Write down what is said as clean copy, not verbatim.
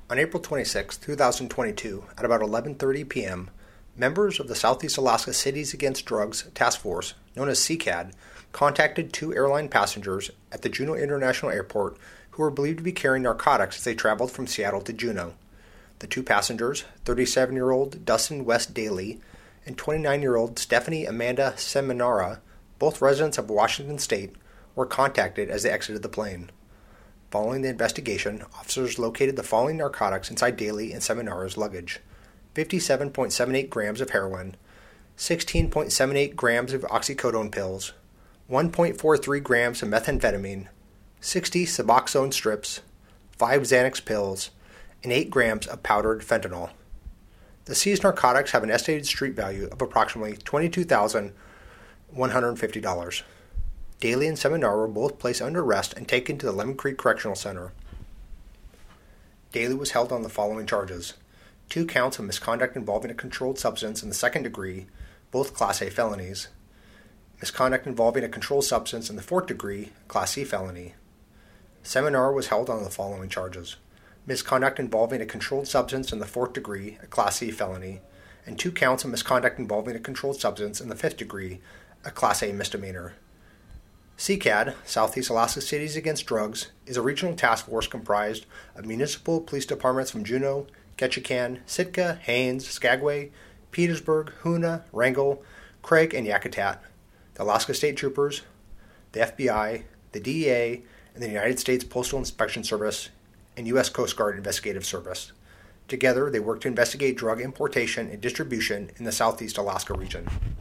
On April 26, 2022, at about 11:30 p.m., members of the Southeast Alaska Cities Against Drugs Task Force, known as CCAD, contacted two airline passengers at the Juneau International Airport who were believed to be carrying narcotics as they traveled from Seattle to Juneau. The two passengers, 37-year-old Dustin West Daly and 29-year-old Stephanie Amanda Seminara, both residents of Washington State, were contacted as they exited the plane. Following the investigation, officers located the following narcotics inside Daly and Seminara's luggage: 57.78 grams of heroin, 16.78 grams of oxycodone pills, 1.43 grams of methamphetamine, 60 Suboxone strips, 5 Xanax pills, and 8 grams of powdered fentanyl. The seized narcotics have an estimated street value of approximately $22,150. Daly and Seminara were both placed under arrest and taken to the Lemon Creek Correctional Center. Daly was held on the following charges: 2 counts of misconduct involving a controlled substance in the second degree, both Class A felonies; misconduct involving a controlled substance in the fourth degree, Class C felony. Seminara was held on the following charges: misconduct involving a controlled substance in the fourth degree, a Class C felony, and 2 counts of misconduct involving a controlled substance in the fifth degree, a Class A misdemeanor. CCAD, Southeast Alaska Cities Against Drugs, is a regional task force comprised of municipal police departments from Juneau, Ketchikan, Sitka, Haines, Skagway, Petersburg, Hoonah, Wrangell, Craig, and Yakutat, the Alaska State Troopers, the FBI, the DEA, and the United States Postal Inspection Service, and U.S. Coast Guard Investigative Service. Together, they work to investigate drug importation and distribution in the Southeast Alaska region.